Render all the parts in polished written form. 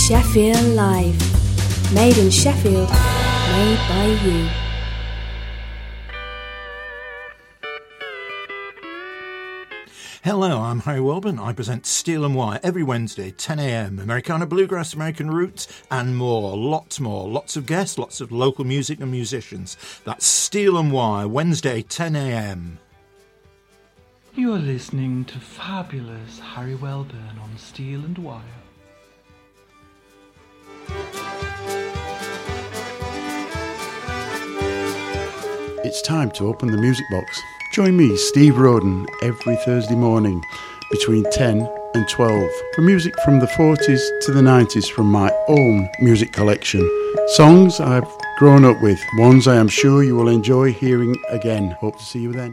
Sheffield Live. Made in Sheffield, made by you. Hello, I'm Harry Welburn. I present Steel and Wire every Wednesday, 10 a.m. Americana Bluegrass, American Roots, and more. Lots more. Lots of guests, lots of local music and musicians. That's Steel and Wire, Wednesday, 10 a.m. You're listening to fabulous Harry Welburn on Steel and Wire. It's time to open the music box. Join me, Steve Roden, every Thursday morning between 10 and 12 for music from the 40s to the 90s from my own music collection. Songs I've grown up with, ones I am sure you will enjoy hearing again. Hope to see you then.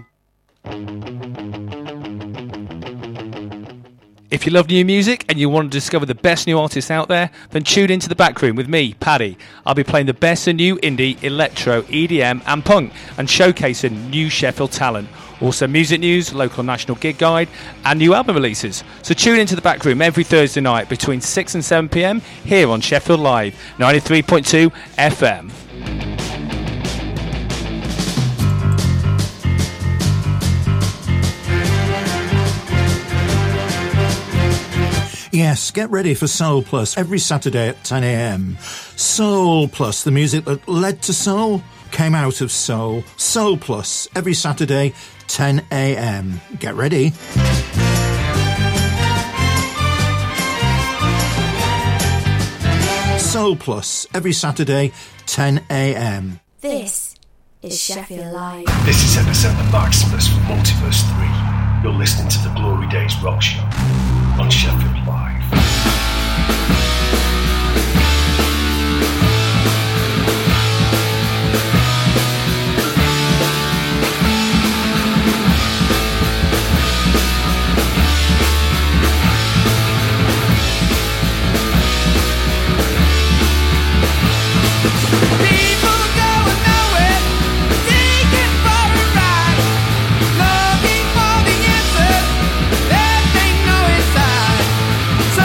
If you love new music and you want to discover the best new artists out there, then tune into The Backroom with me, Paddy. I'll be playing the best of new indie, electro, EDM and punk and showcasing new Sheffield talent. Also music news, local and national gig guide and new album releases. So tune into The Backroom every Thursday night between 6 and 7 p.m. here on Sheffield Live, 93.2 FM. Yes, get ready for Soul Plus every Saturday at 10 a.m. Soul Plus, the music that led to soul, came out of soul. Soul Plus every Saturday, 10 a.m. Get ready. Soul Plus every Saturday, 10 a.m. This is Sheffield Live. This is Epicenter Maximus from Multiverse 3. You're listening to the Glory Days Rock Show on Sheffield Live. Looking for the answer that they know inside.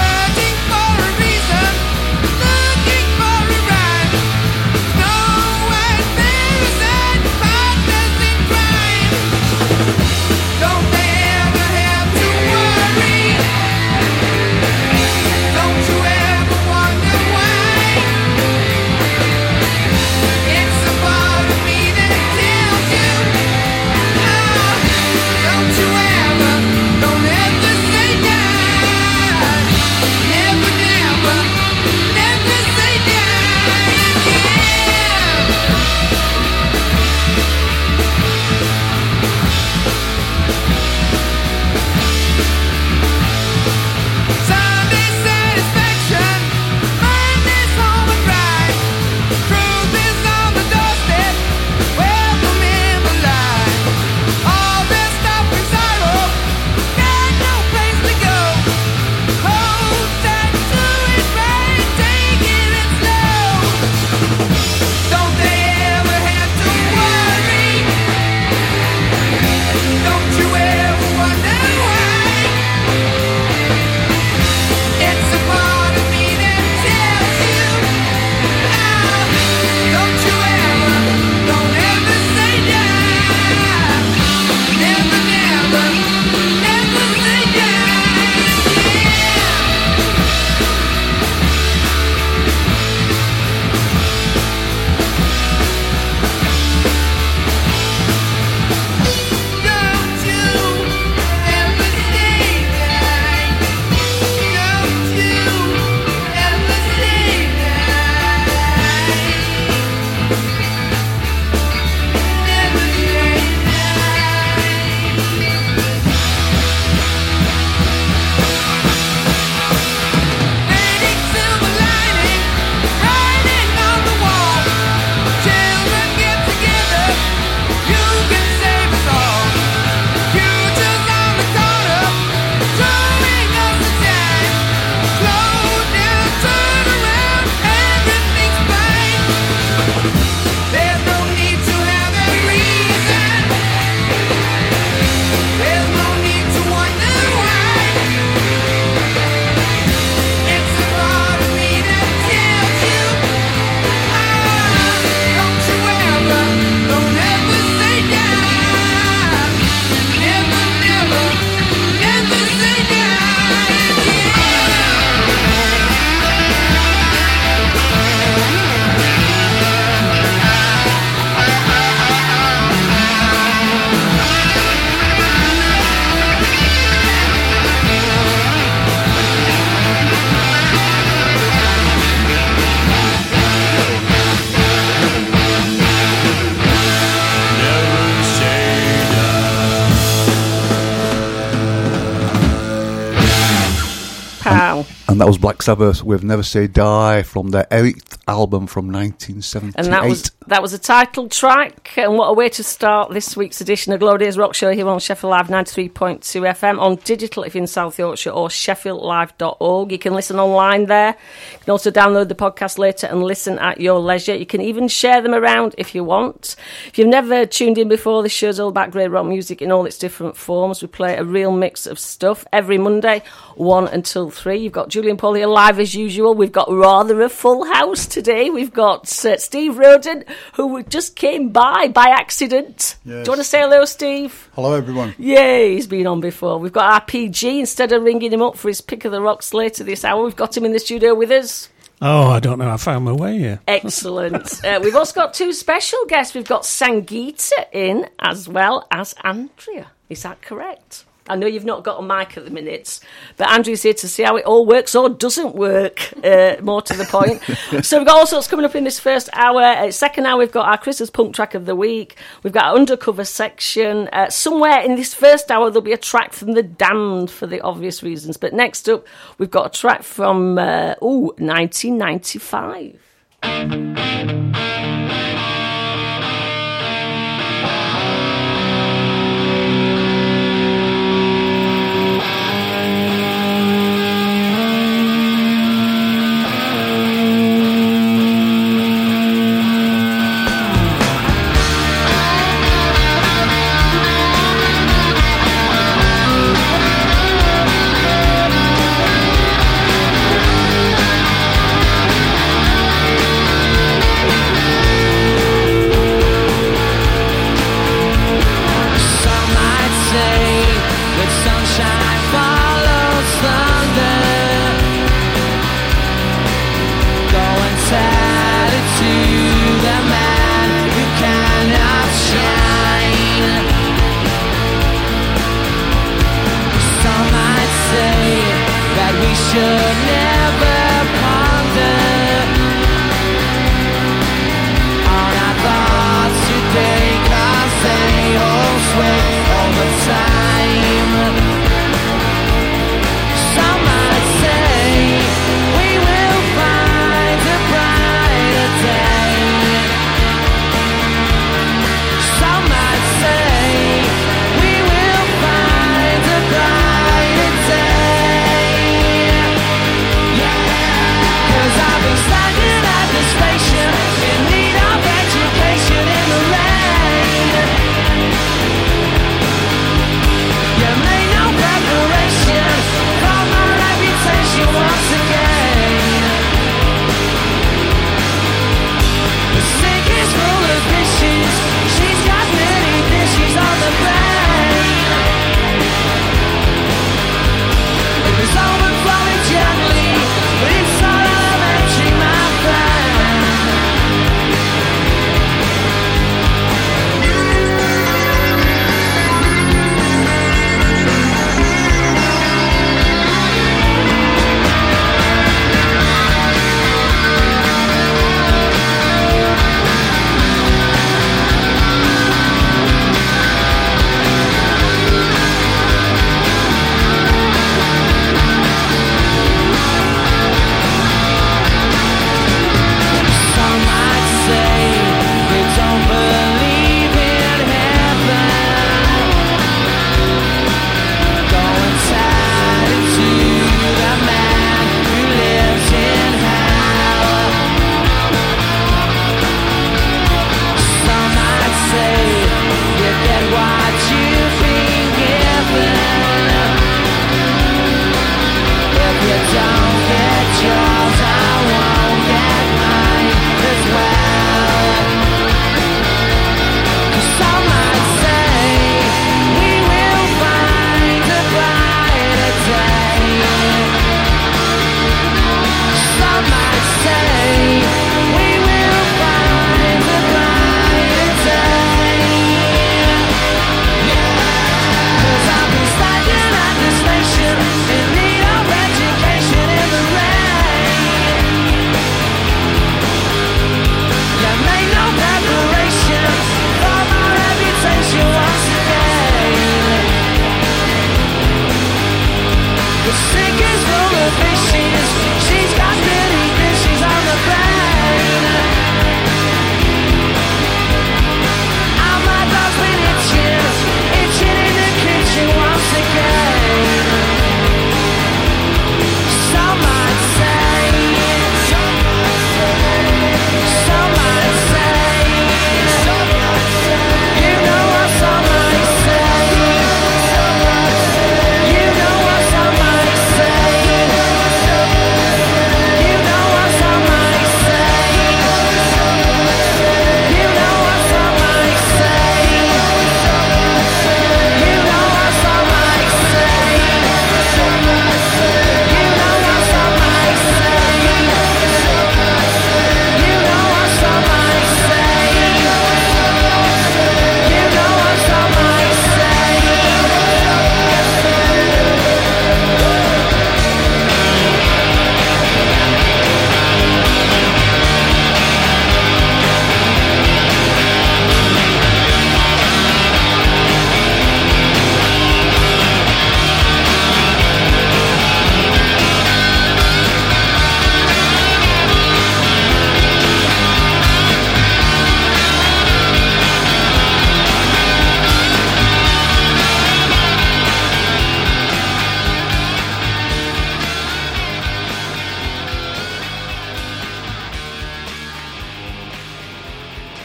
And that was Black Sabbath with Never Say Die from their 8th album from 1978. And that was a title track. And what a way to start this week's edition of Glory Days Rock Show here on Sheffield Live 93.2 FM, on digital if you're in South Yorkshire, or sheffieldlive.org. You can listen online there. You can also download the podcast later and listen at your leisure. You can even share them around if you want. If you've never tuned in before, this show's all about great rock music in all its different forms. We play a real mix of stuff every Monday, 1 until 3. You've got Julian Paul here live as usual. We've got rather a full house today. We've got Steve Roden, who just came by accident. Yes. Do you want to say hello, Steve? Hello, everyone. Yeah, he's been on before. We've got our PG. Instead of ringing him up for his pick of the rocks later this hour, we've got him in the studio with us. Oh, I don't know. I found my way here. Excellent. We've also got two special guests. We've got Sangeeta in, as well as Andrea. Is that correct? I know you've not got a mic at the minute, but Andrew's here to see how it all works or doesn't work, more to the point. So we've got all sorts coming up in this first hour. Second hour, we've got our Christmas punk track of the week. We've got our undercover section. Somewhere in this first hour, there'll be a track from The Damned for the obvious reasons. But next up, we've got a track from 1995.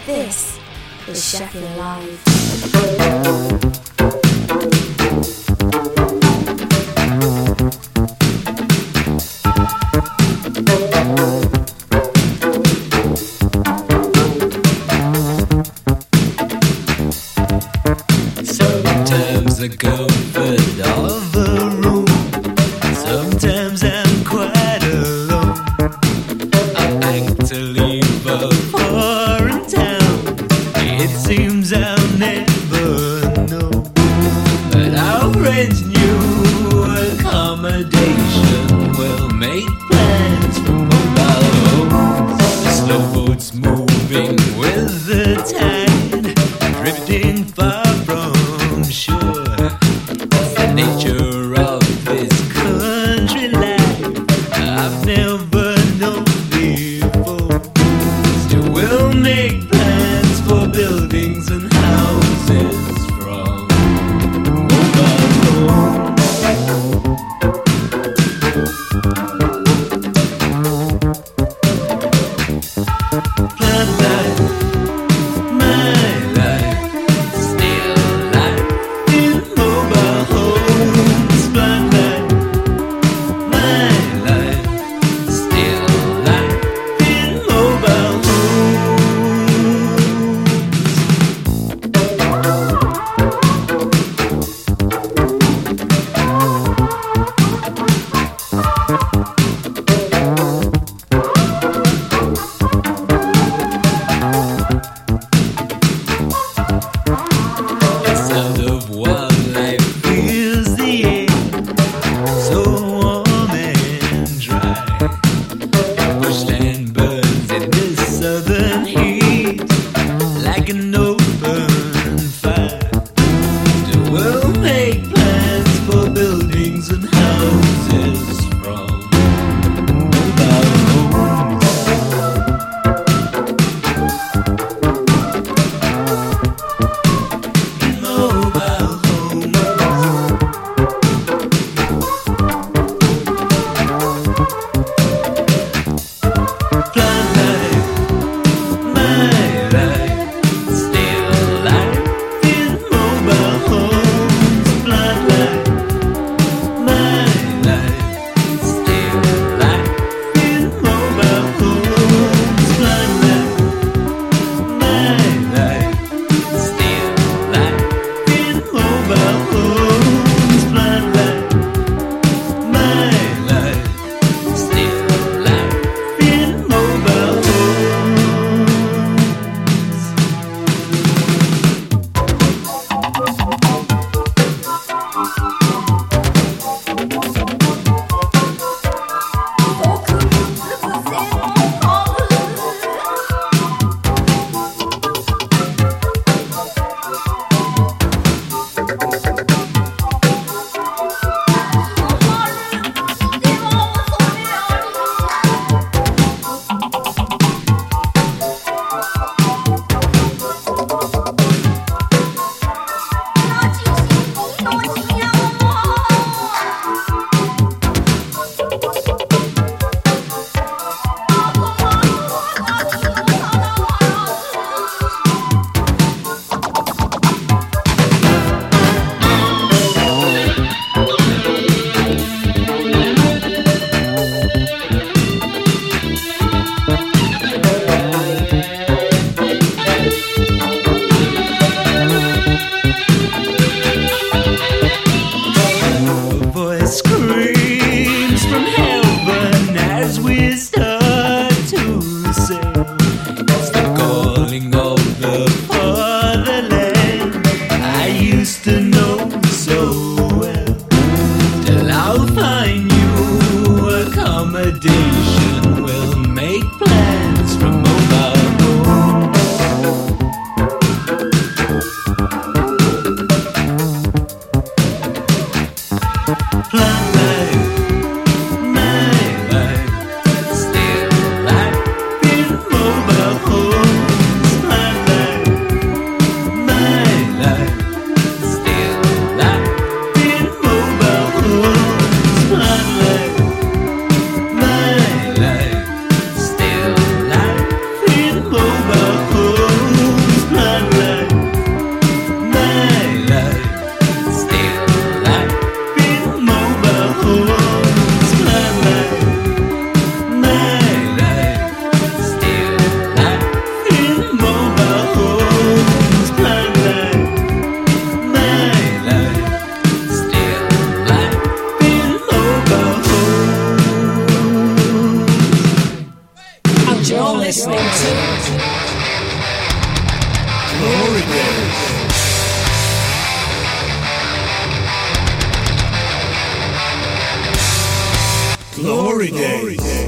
This is Sheffield Live. Sometimes I go for all the room. Sometimes I'm quite alone. I actually a foreign town. It seems I'll never know. But I'll rent new accommodation. We'll make plans for mobile homes. The slow boat's moving with the tide, drifting far from shore. The nature of this country life I've never known before. Still we'll make plans for buildings and houses from mobile homes. Plan life, my life, still alive in mobile homes. Plan life, my life, still You're listening to Glory Days. Glory Days.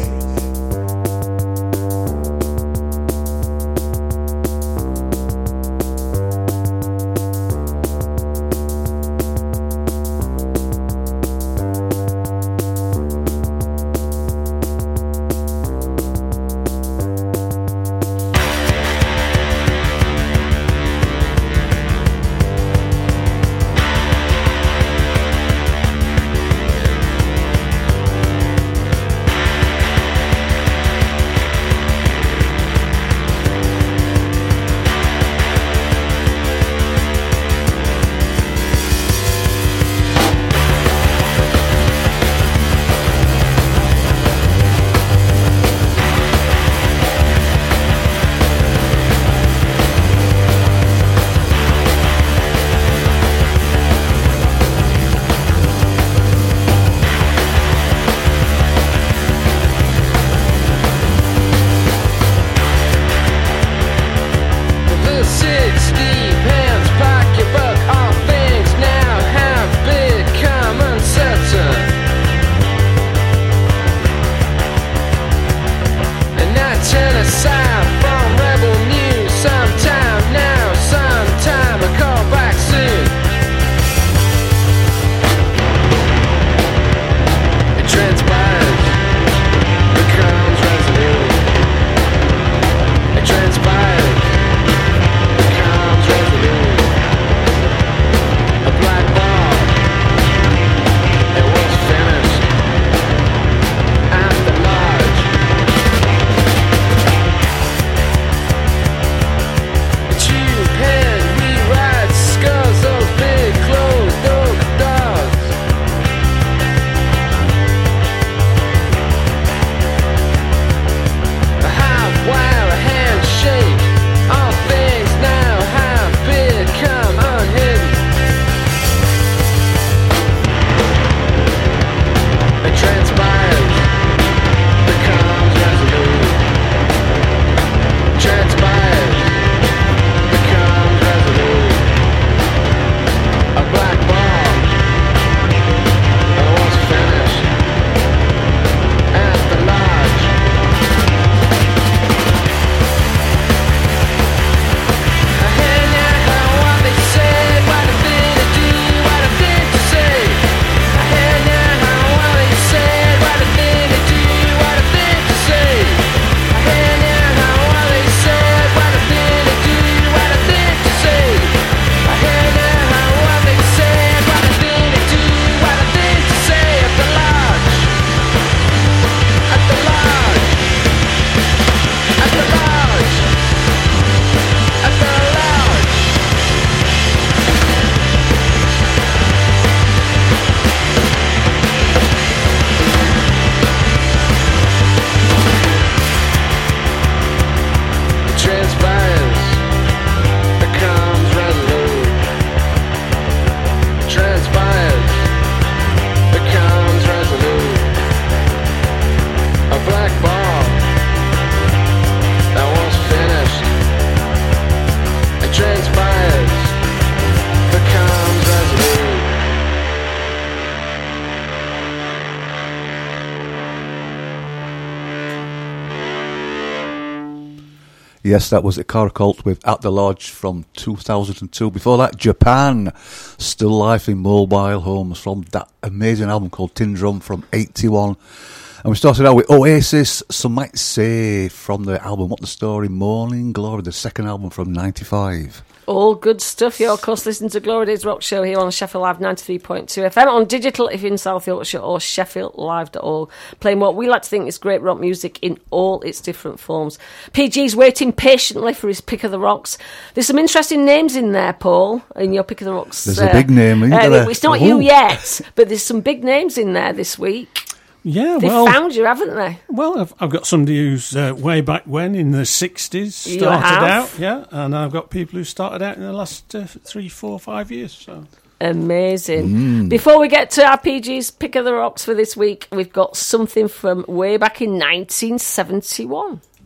Yes, that was Ikara Cult with At the Lodge from 2002. Before that, Japan, Still Life in Mobile Homes from that amazing album called Tin Drum from 81. And we started out with Oasis, Some Might Say, from the album What the Story, Morning Glory, the second album from 95. All good stuff. You're, of course, listening to Glory Days Rock Show here on Sheffield Live 93.2 FM, on digital if you're in South Yorkshire, or sheffieldlive.org, playing what we like to think is great rock music in all its different forms. PG's waiting patiently for his Pick of the Rocks. There's some interesting names in there, Paul, in your Pick of the Rocks. There's a big name, isn't there? It's not you yet, but there's some big names in there this week. Yeah, They've found you, haven't they? Well, I've got somebody who's way back when, in the 60s, started out. Yeah, and I've got people who started out in the last 3, 4, 5 years. So amazing. Before we get to our PG's Pick of the Rocks for this week, we've got something from way back in 1971.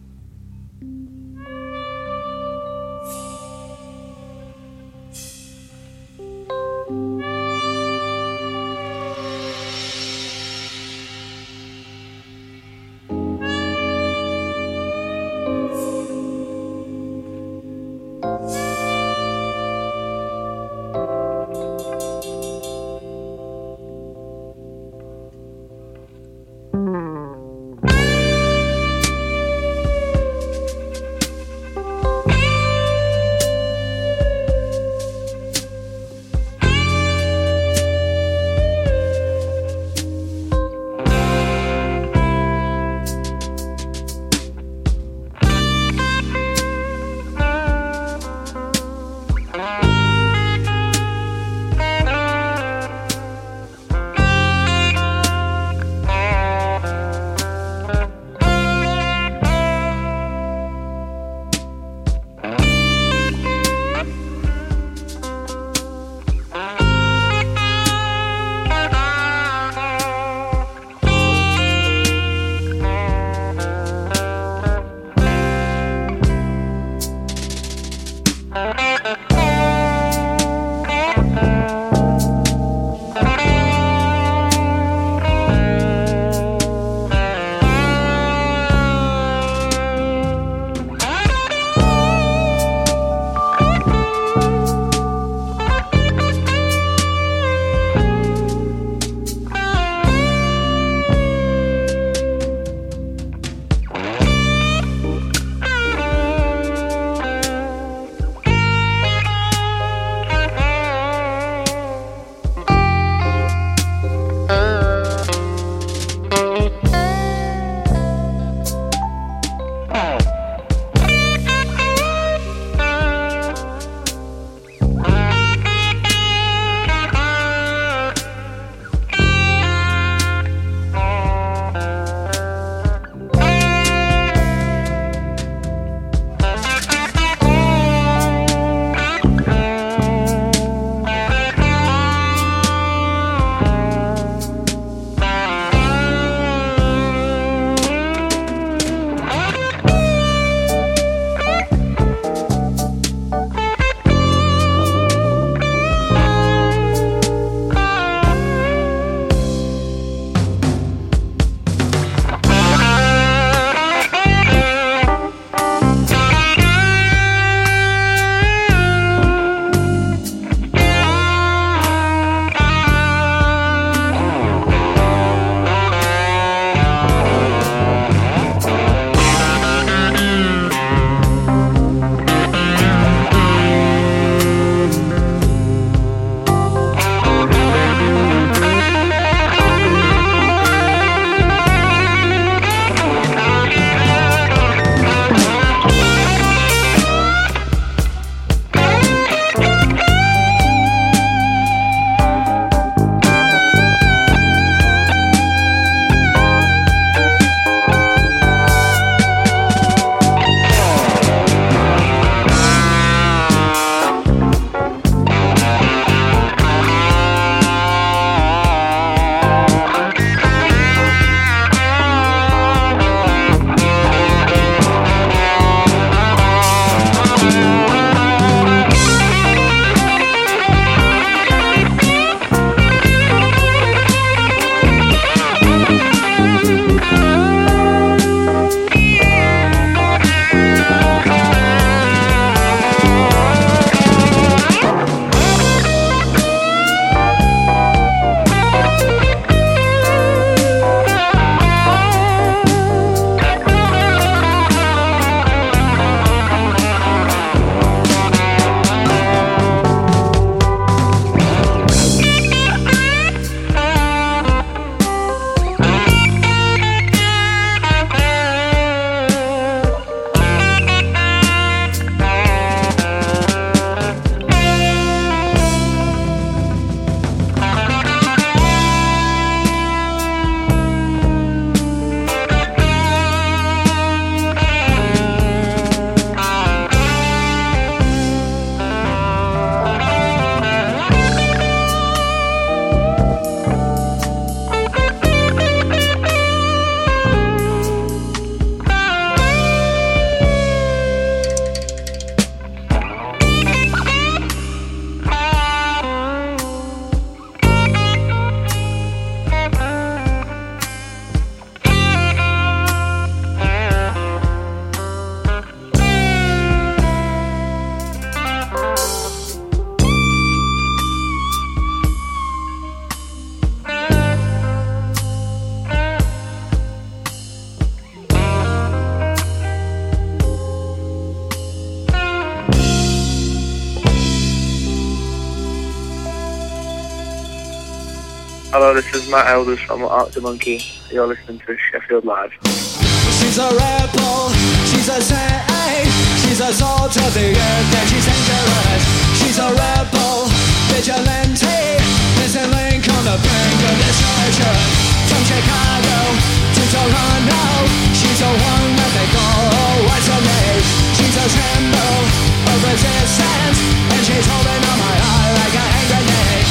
Hello, this is Matt Elders from Arctic Monkey. You're listening to Sheffield Live. She's a rebel, she's a saint, she's a salt of the earth and she's dangerous. She's a rebel, vigilante, missing link on the brink of destruction. From Chicago to Toronto, she's the one that they call what's her name. She's a symbol of resistance, and she's holding on my heart like a hand grenade.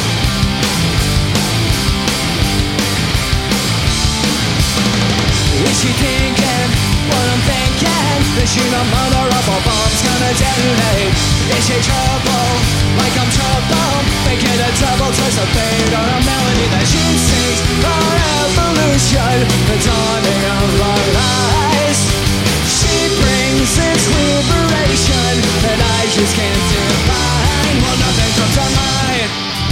Is she thinking what I'm thinking? Is she the mother of a bomb's gonna detonate? Is she trouble like I'm trouble? Making a double twist of fate on a melody that she sings for evolution, the dawning of our lives. She brings its liberation that I just can't define. Well, nothing comes to mind.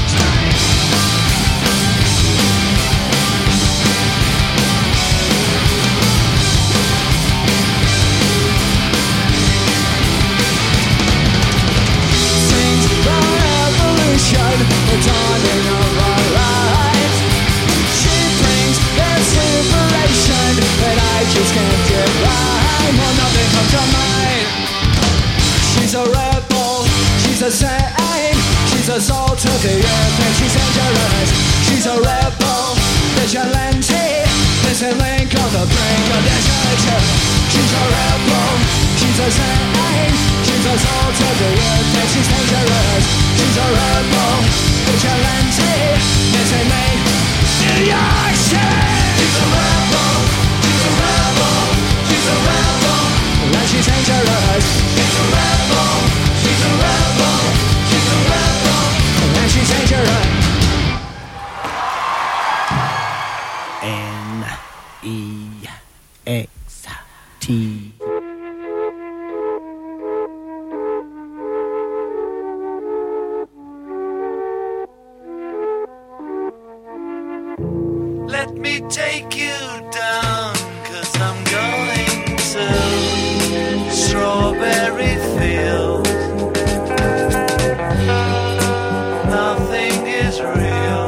The dawning of our lives. She brings this liberation that I just can't define. Well, nothing comes to mind. She's a rebel, she's a saint, she's a salt of the earth and she's dangerous. She's a rebel, vigilante, missing link on the brink of destruction. She's a rebel, she's a saint, she's a salt of the earth and she's dangerous. She's a rebel, vigilante, missing link in your shit. She's a rebel, she's a rebel, she's a rebel, and she's dangerous. She's a rebel, she's a rebel, she's a rebel, and she's dangerous. N-E-X-T. Let me take you down, 'cause I'm going to Strawberry Fields. Nothing is real,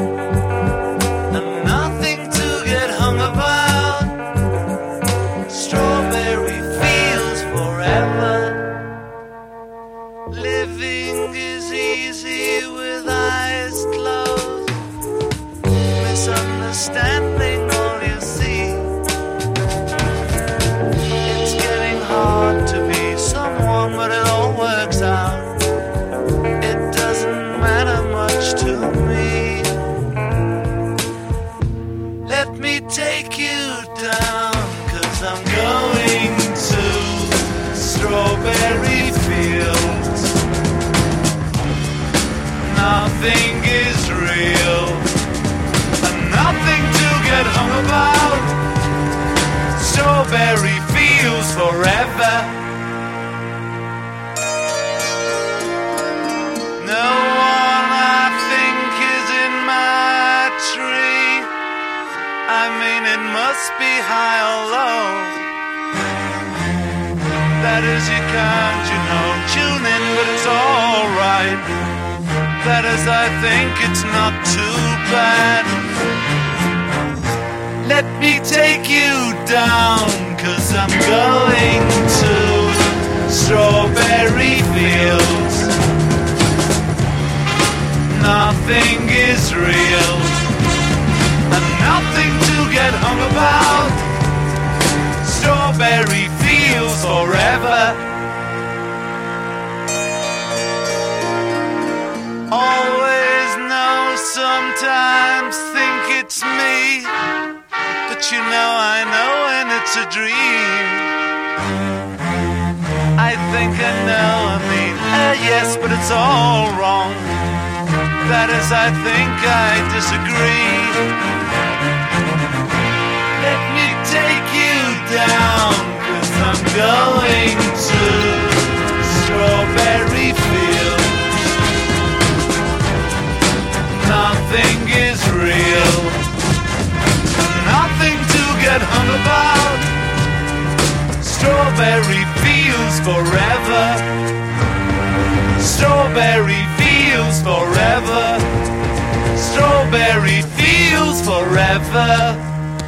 and nothing to get hung about. Strawberry Fields forever. Living is easy with eyes closed. Misunderstanding all you see. It's getting hard to be someone, but it all works out. It doesn't matter much to me. Let me take you down, 'cause I'm going to Strawberry Fields. Nothing is real, nothing to get hung about. Strawberry Fields forever. No one I think is in my tree. I mean, it must be high or low. That is, you can't, tune in, but it's alright. That is, I think it's not too bad. Let me take you down, 'cause I'm going to Strawberry Fields. Nothing is real, and nothing to get hung about. Strawberry Fields forever. Always know, sometimes think it's me, but I know when it's a dream. I think I know, yes, but it's all wrong. That is, I think I disagree. Let me take you down, 'cause I'm going to Strawberry Fields. Nothing is real, nothing to get hung about. Strawberry Fields forever. Strawberry Fields forever. Strawberry strawberry fields forever.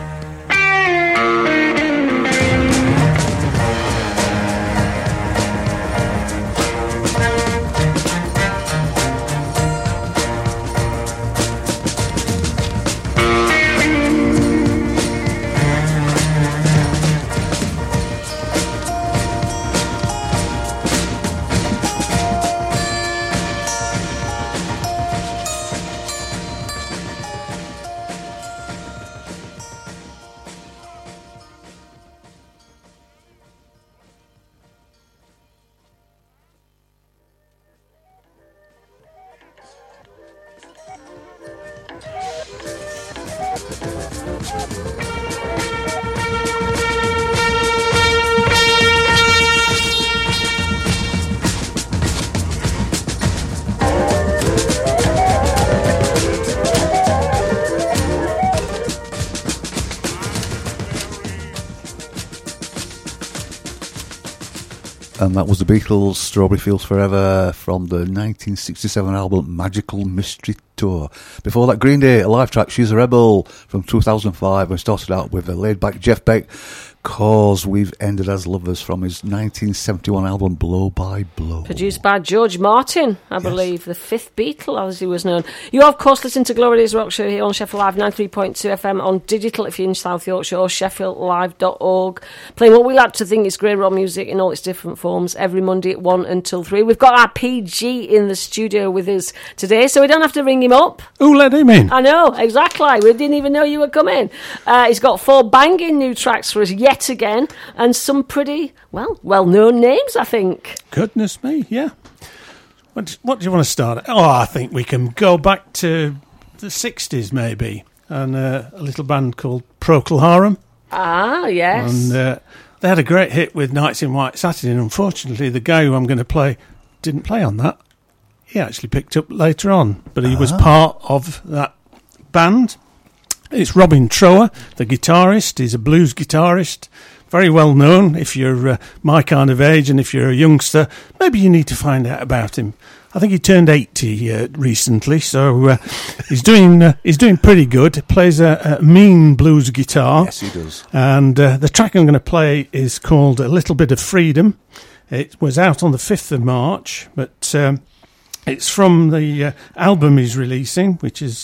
And that was the Beatles' Strawberry Fields Forever from the 1967 album Magical Mystery Tour. Before that, Green Day, a live track, She's a Rebel from 2005. We started out with a laid-back Jeff Beck, Cause We've Ended as Lovers from his 1971 album Blow by Blow. Produced by George Martin, I believe, the fifth Beatle, as he was known. You are, of course, listening to Glory Days Rock Show here on Sheffield Live 93.2 FM on digital if you're in South Yorkshire, or sheffieldlive.org. Playing what we like to think is great rock music in all its different forms every Monday at 1 until 3. We've got our PG in the studio with us today, so we don't have to ring him up. Who let him in? I know, exactly. We didn't even know you were coming. He's got 4 banging new tracks for us yet again, and some pretty, well-known names, I think. Goodness me, yeah. What do you want to start at? Oh, I think we can go back to the 60s, maybe, and a little band called Procol Harum. Ah, yes. And they had a great hit with Nights in White Satin, and unfortunately, the guy who I'm going to play didn't play on that. He actually picked up later on, but he was part of that band. It's Robin Trower, the guitarist. He's a blues guitarist, very well known. If you're my kind of age and if you're a youngster, maybe you need to find out about him. I think he turned 80 recently, so he's doing pretty good. He plays a mean blues guitar. Yes, he does. And the track I'm going to play is called A Little Bit of Freedom. It was out on the 5th of March, but it's from the album he's releasing, which is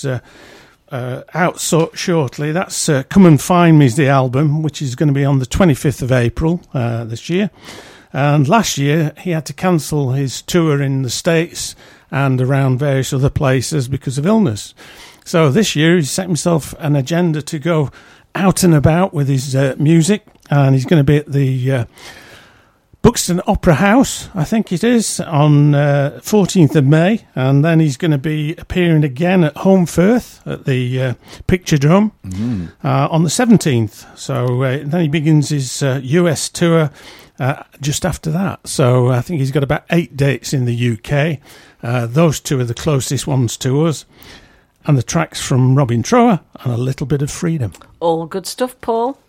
out shortly. That's Come and Find Me's the album, which is going to be on the 25th of April this year. And last year he had to cancel his tour in the States and around various other places because of illness. So this year he's set himself an agenda to go out and about with his music, and he's going to be at the Buxton Opera House, I think it is, on 14th of May, and then he's going to be appearing again at Home Firth at the Picture Drum on the 17th. So then he begins his US tour just after that. So I think he's got about 8 dates in the UK. Those 2 are the closest ones to us. And the track's from Robin Trower and A Little Bit of Freedom. All good stuff, Paul.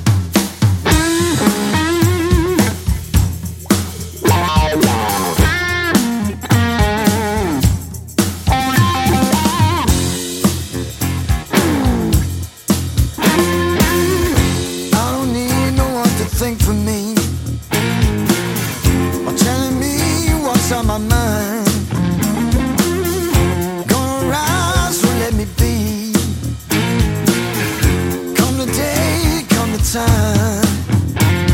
Think for me, or telling me what's on my mind. Gonna rise, so let me be. Come the day, come the time.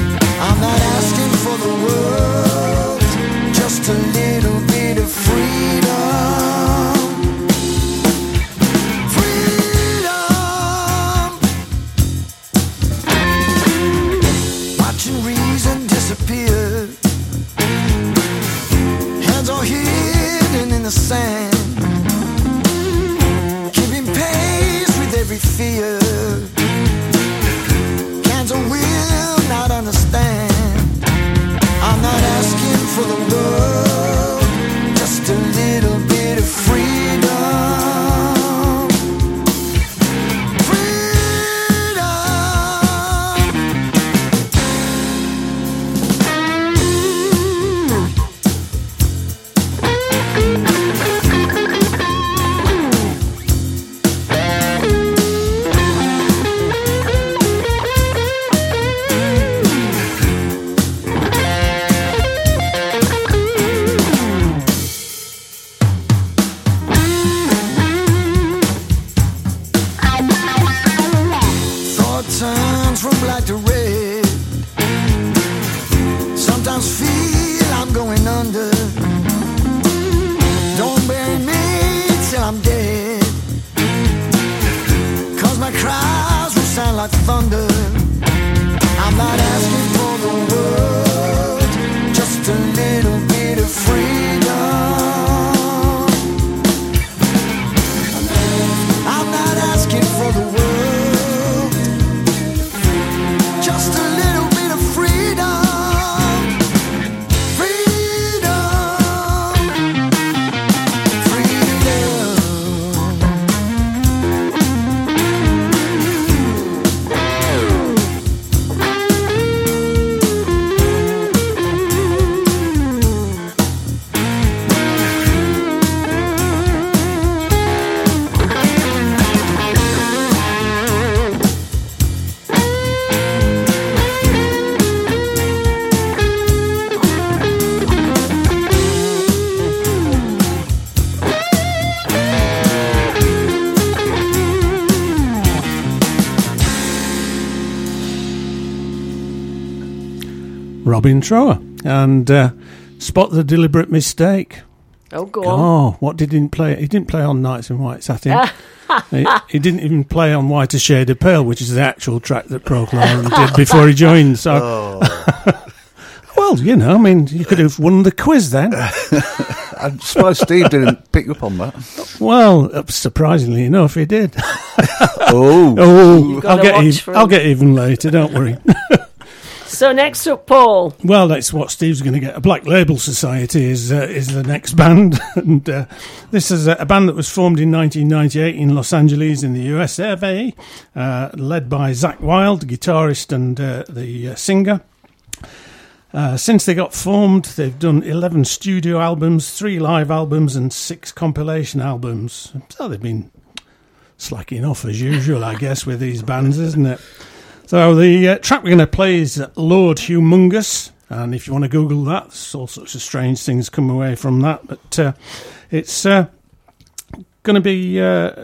Robin Trower. And Spot the Deliberate Mistake. Oh, go on. Oh, what did he play? He didn't play on Nights in White Satin. He didn't even play on Whiter Shade of Pale, which is the actual track that Proclaim did before he joined. So, well, you know, I mean, you could have won the quiz then. I'm surprised Steve didn't pick up on that. Well, surprisingly enough, he did. Oh, I'll get even later. Don't worry. So next up, Paul. Well, that's what Steve's going to get. A Black Label Society is the next band, and this is a band that was formed in 1998 in Los Angeles in the USA, led by Zach Wilde, the guitarist and the singer. Since they got formed, they've done 11 studio albums, 3 live albums, and 6 compilation albums. So they've been slacking off as usual, I guess, with these bands, isn't it? So the track we're going to play is Lord Humongous, and if you want to Google that, there's all sorts of strange things come away from that, but it's going to be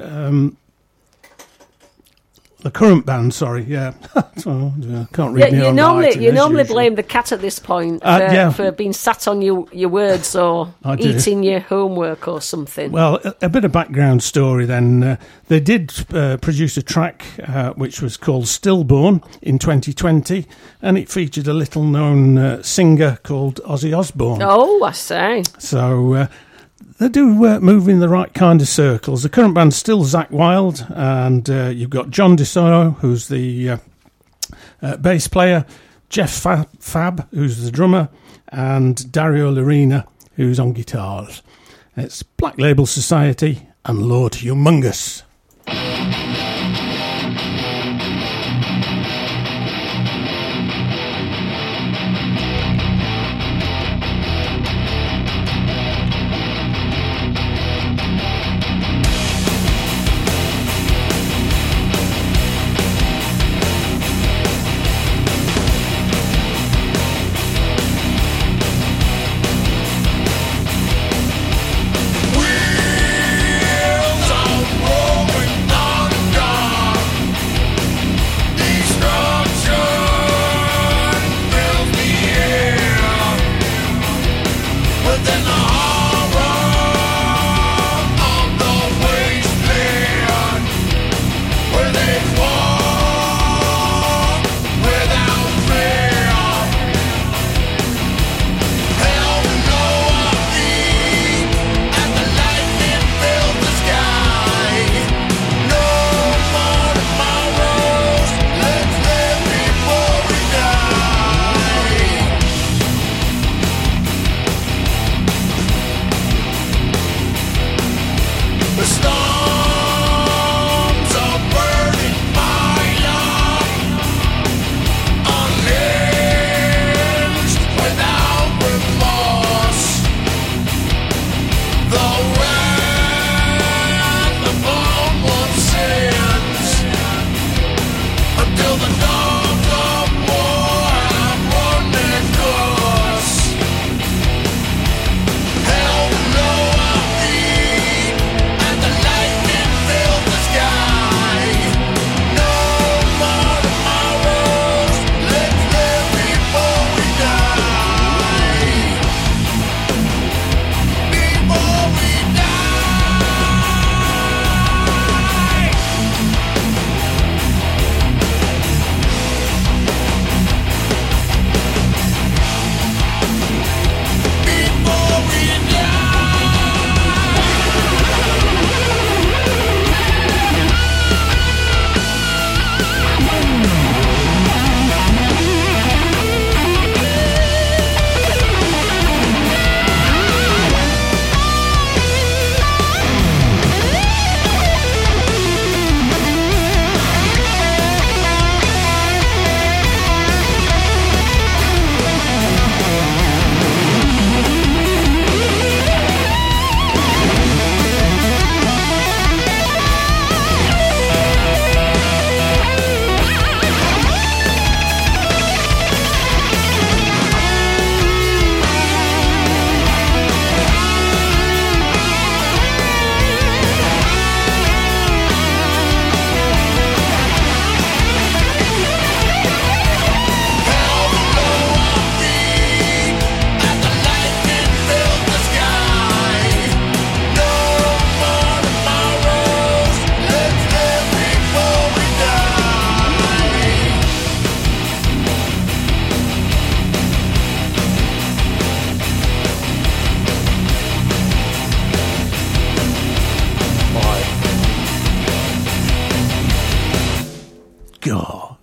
the current band, sorry, yeah. So, I can't read you normally blame the cat at this point for being sat on your words or eating your homework or something. Well, a bit of background story then. They did produce a track which was called Stillborn in 2020, and it featured a little-known singer called Ozzy Osbourne. Oh, I say. So they do move in the right kind of circles. The current band's still Zach Wilde, and you've got John DeSoto, who's the bass player, Jeff Fab, who's the drummer, and Dario Lorena, who's on guitars. It's Black Label Society and Lord Humongous. Wheels of roll.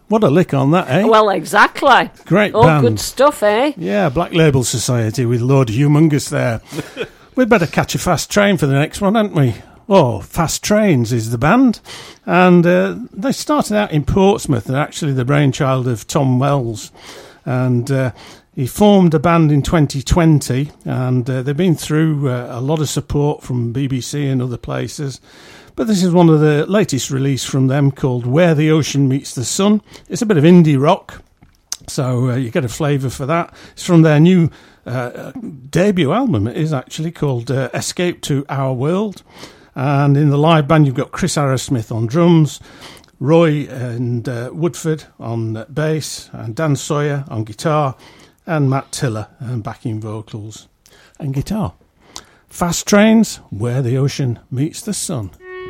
What a lick on that, eh? Well, exactly. Great All band. good stuff, eh? Yeah, Black Label Society with Lord Humongous there. We'd better catch a fast train for the next one, hadn't we? Oh, Fast Trains is the band. And they started out in Portsmouth. They're actually the brainchild of Tom Wells. And he formed a band in 2020. And they've been through a lot of support from BBC and other places. But this is one of the latest release from them called Where the Ocean Meets the Sun. It's a bit of indie rock. So you get a flavour for that. It's from their new debut album. It is actually called Escape to Our World. And in the live band, you've got Chris Arrowsmith on drums, Roy and Woodford on bass, and Dan Sawyer on guitar, and Matt Tiller on backing vocals and guitar. Fast Trains, Where the Ocean Meets the Sun.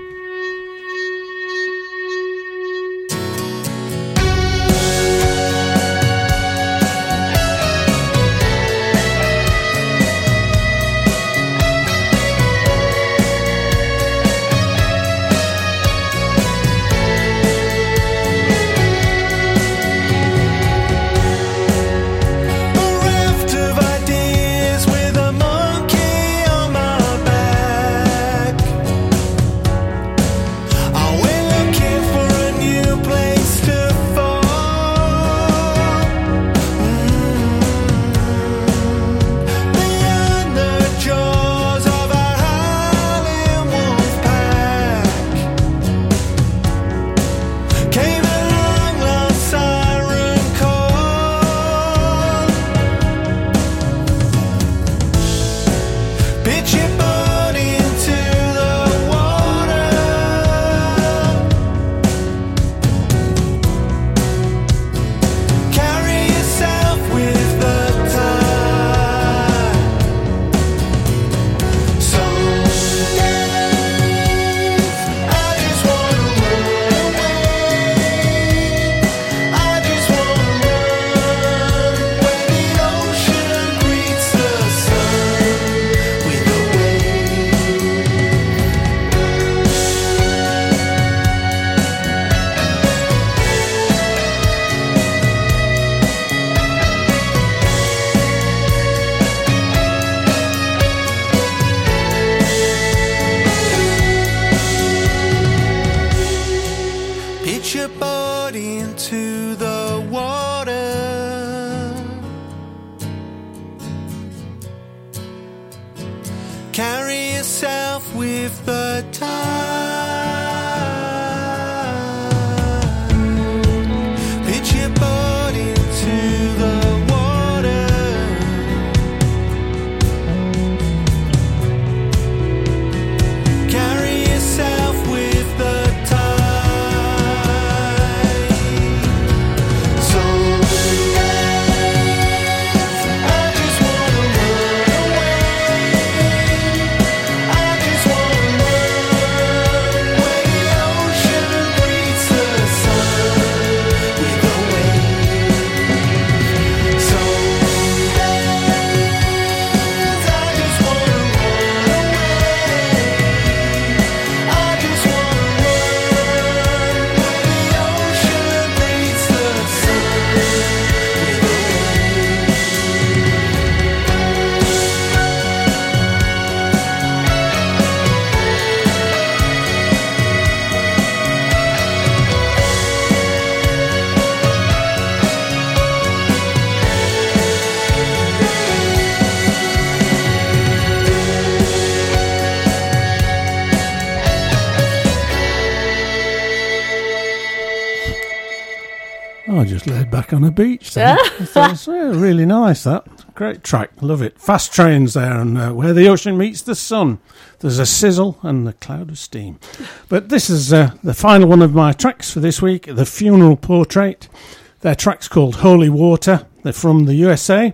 I just laid back on a beach then. It's really nice, that. Great track, love it. Fast Trains there, and Where the Ocean Meets the Sun. There's a sizzle and a cloud of steam. But this is the final one of my tracks for this week, The Funeral Portrait. Their track's called Holy Water. They're from the USA,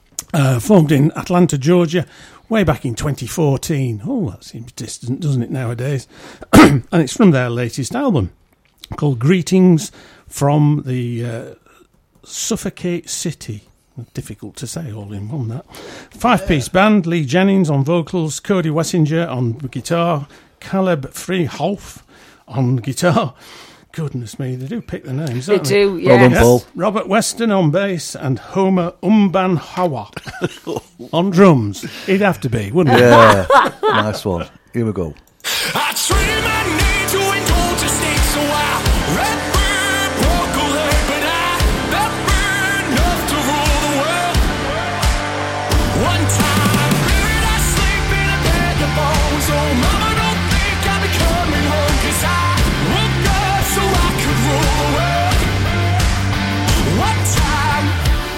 formed in Atlanta, Georgia, way back in 2014. Oh, that seems distant, doesn't it, nowadays? And it's from their latest album called Greetings from the Suffocate City. Difficult to say all in one, that. Five-piece band, Lee Jennings on vocals, Cody Wessinger on guitar, Caleb Freehoff on guitar, Goodness me, they do pick the names, They don't do, Well done, yes. Paul. Robert Weston on bass and Homer Umbanhawa on drums. He'd have to be, wouldn't he? Yeah, nice one. Here we go. I trained my knee to indulge a state, so I red bird, broke a leg, but I never enough to rule the world. One time, buried I sleep in a bed of bones. Oh, mama, don't think I'll be coming home, 'cause I woke up so I could rule the world. One time.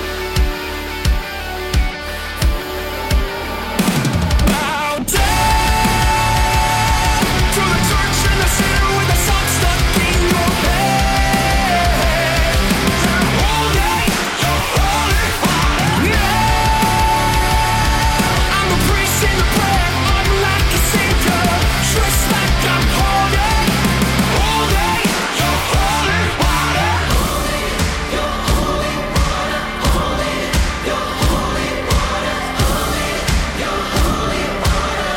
Bow down to the church in the center with the sun stuck in your head. Holy, holy fire. Yeah. I'm a priest in the prayer. I'm like a savior, just like I'm holy. Holy, your holy water. Holy, your holy water. Holy, your holy water. Holy, your holy water.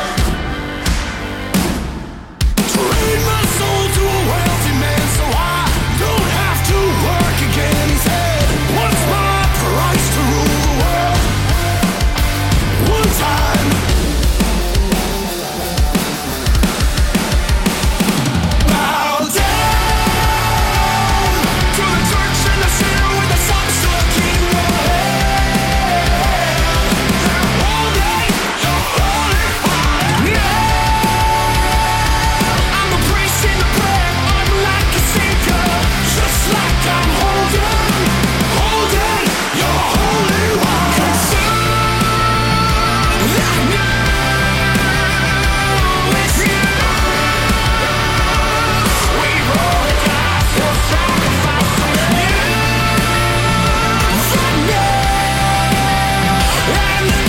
Trade my soul to a wealthy man so I don't have to work again. He said, what's my price to rule the world? One time. Bow down to the church in the center with the sun stuck in your head. Holy, your holy fire. Yeah. I'm a priest in the prayer. I'm like a savior, just like I'm holding your holy water. Consume that now it's you. We roll the dice for sacrificing you for me and the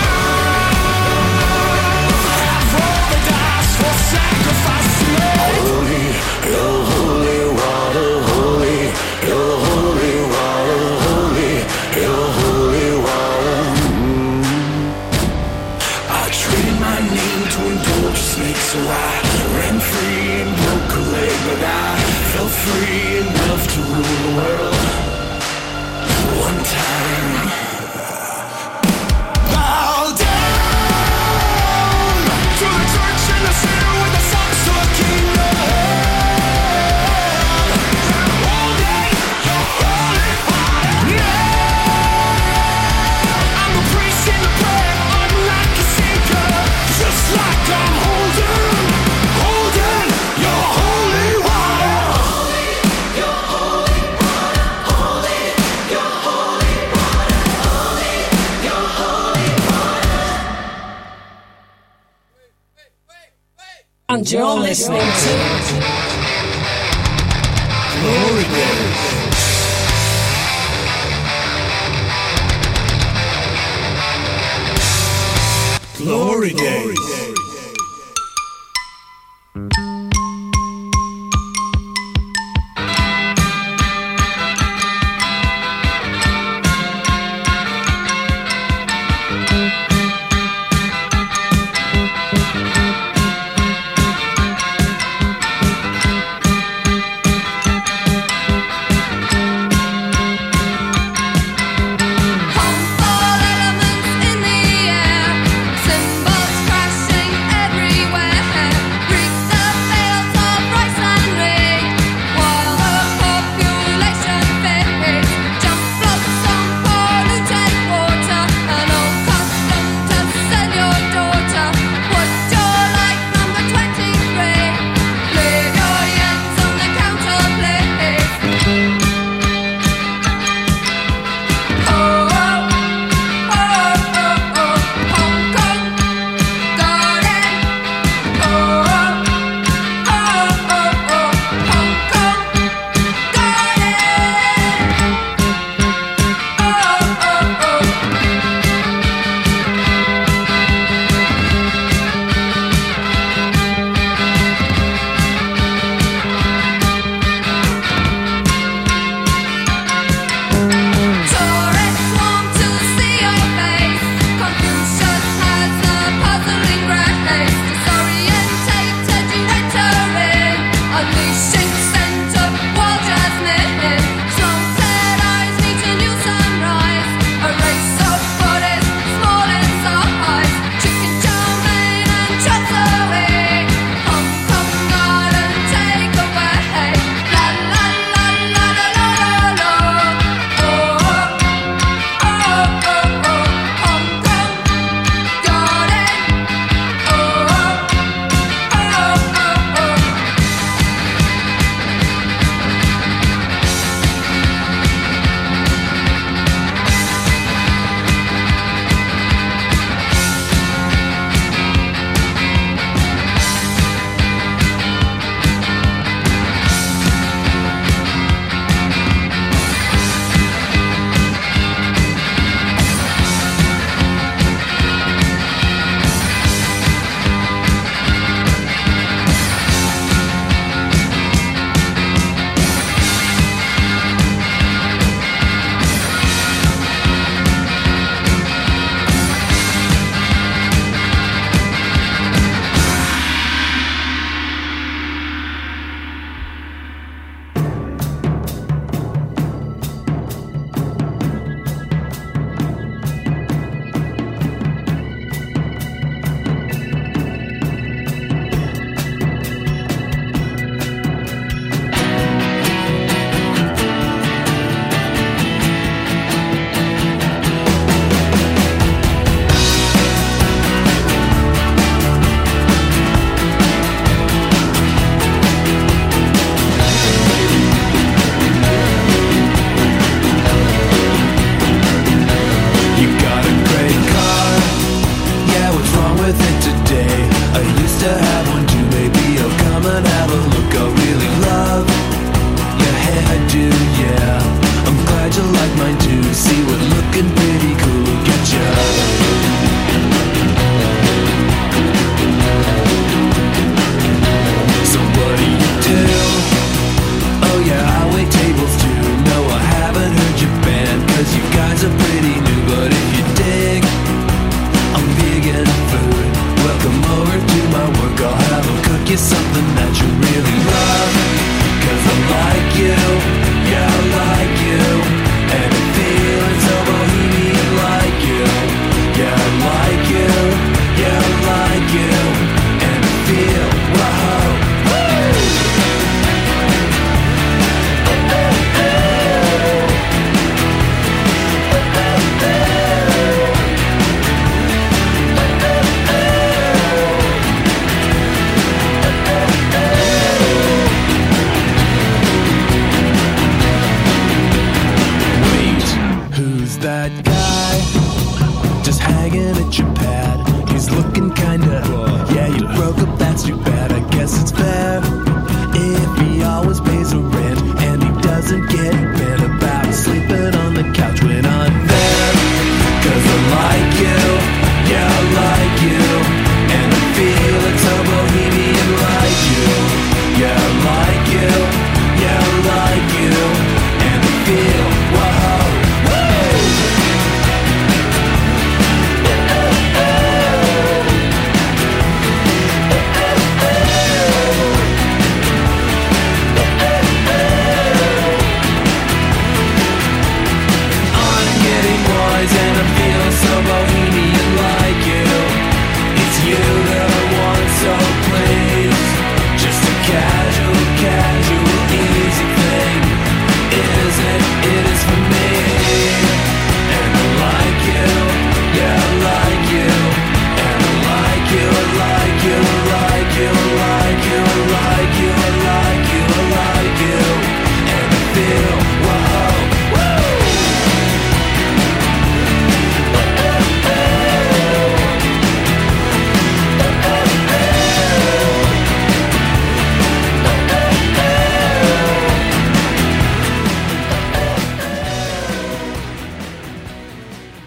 truth. Have rolled the dice for sacrificing you. Holy, your holy water, holy, your holy water, holy, your holy water. I traded my name to indulge a snake, so I ran free and broke a leg, but I felt free enough to rule the world. One time. Bow down to the church in the center with the sun stuck in your head. Holy, your holy fire. Yeah. I'm a priest in the prayer. I'm like a savior, just like I'm holding your holy water. Holy, your holy water. Holy, your holy water. Holy, your holy water. And you're listening to Glory Days. Glory Days. All elements in the air, cymbals crashing. guy just hanging at your pad. He's looking kinda, yeah, you broke up, that's too bad. I guess it's fair if he always pays the rent and he doesn't get bent about sleeping on the couch